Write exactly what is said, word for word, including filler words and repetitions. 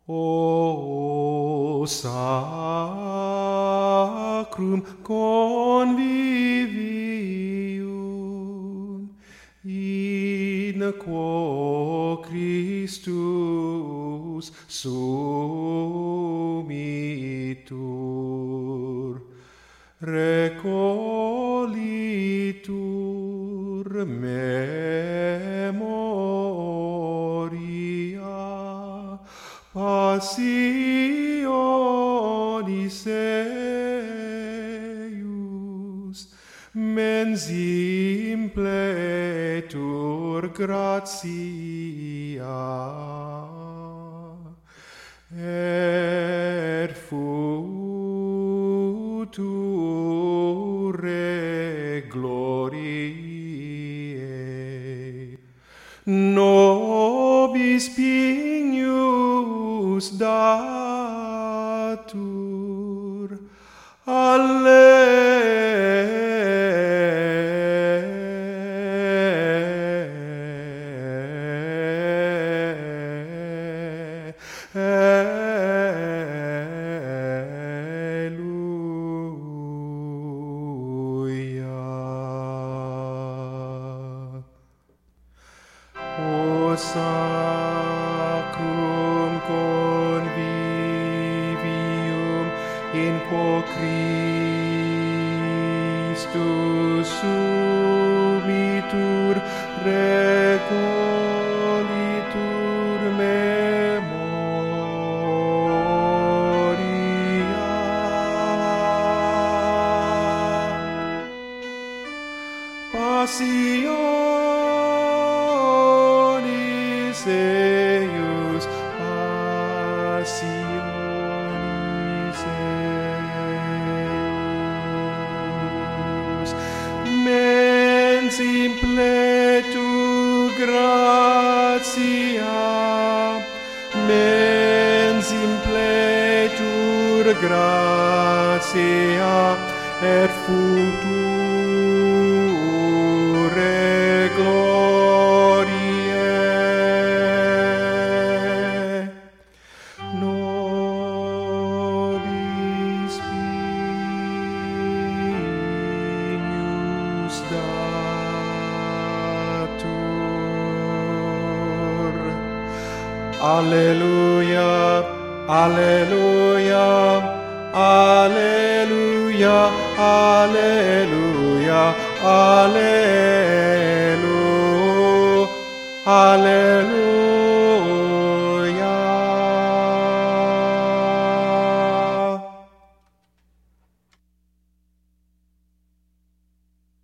O sacrum convivium, in quo Christus sumitur, recolitur memoria passionis eius, mens impletur gratia, et future gloriae. Nobis pignus datur, O sacrum convivium, in quo Christus sumitur, recolitur memoria passionis eius, passionis eius, mens impletur gratia, mens impletur gratia, et future gloriae. Nobis pignus datur. Alleluia, alleluia, alleluia, alleluia, alleluia, alleluia.